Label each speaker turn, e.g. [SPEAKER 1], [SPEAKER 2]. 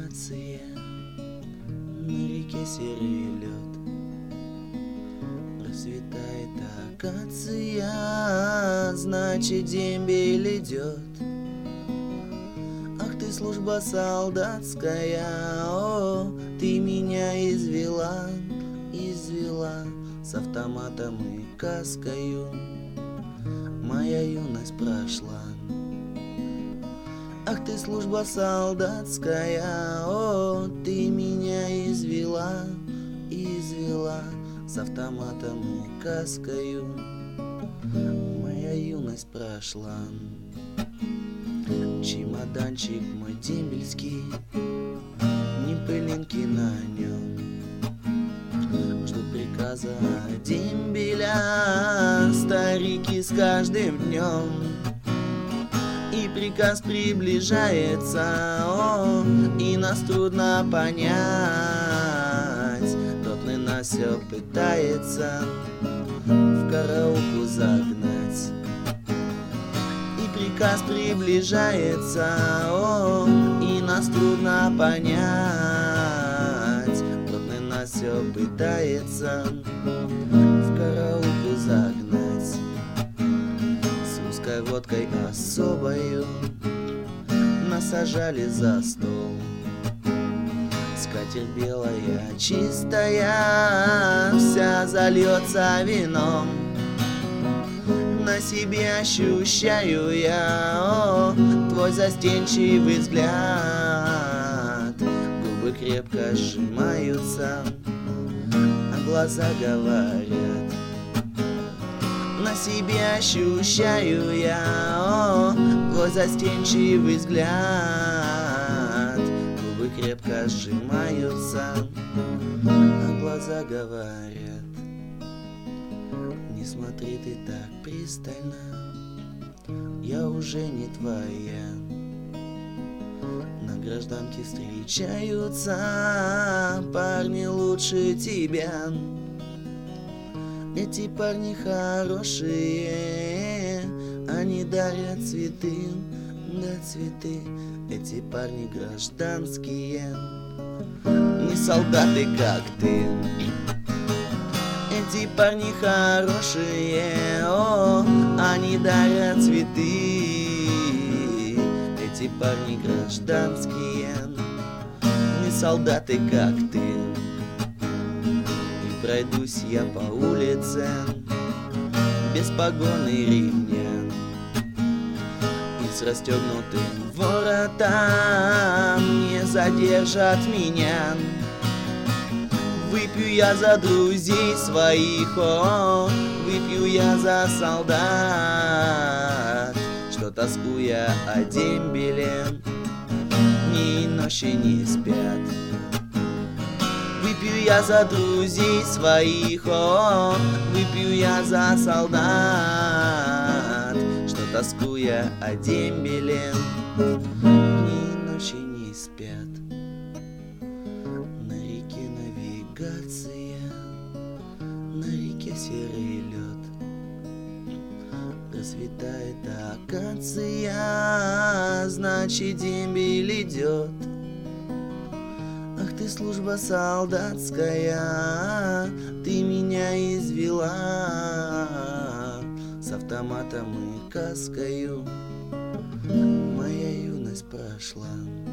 [SPEAKER 1] навигация, на реке серый лед. Расцветает акация, значит дембель идет. Ах ты, служба солдатская, о, ты меня извела с автоматом и каскою. Моя юность прошла. Ах ты, служба солдатская, о, ты меня извела с автоматом и каскою. Моя юность прошла. Чемоданчик мой дембельский, ни пылинки на нем. Жду приказа дембеля, старики, с каждым днем. И приказ приближается, о, и нас трудно понять. Тот на нас все пытается в караулку загнать. И приказ приближается, о, и нас трудно понять. Тот на нас все пытается в караулку загнать. Водкой особою насажали за стол. Скатерть белая, чистая, вся зальется вином. На себе ощущаю я, о, твой застенчивый взгляд. Губы крепко сжимаются, а глаза говорят. На себе ощущаю я, о, твой застенчивый взгляд. Губы крепко сжимаются, а глаза говорят. Не смотри ты так пристально, я уже не твоя. На гражданке встречаются парни лучше тебя. Эти парни хорошие, они дарят цветы, да цветы. Эти парни гражданские, не солдаты, как ты. Эти парни хорошие, о, они дарят цветы. Эти парни гражданские, не солдаты, как ты. Пройдусь я по улице без погон и ремня, и с расстегнутым воротом не задержат меня. Выпью я за друзей своих, о, выпью я за солдат, что, тоскуя о дембеле, дни и ночи не спят. Выпью я за друзей своих, о, выпью я за солдат, что, тоскуя о дембеле, дни и ночи не спят. На реке навигация, на реке серый лед. Расцветает акация, значит дембель идет. Ах ты, служба солдатская, ты меня извела с автоматом и каскою. Моя юность прошла.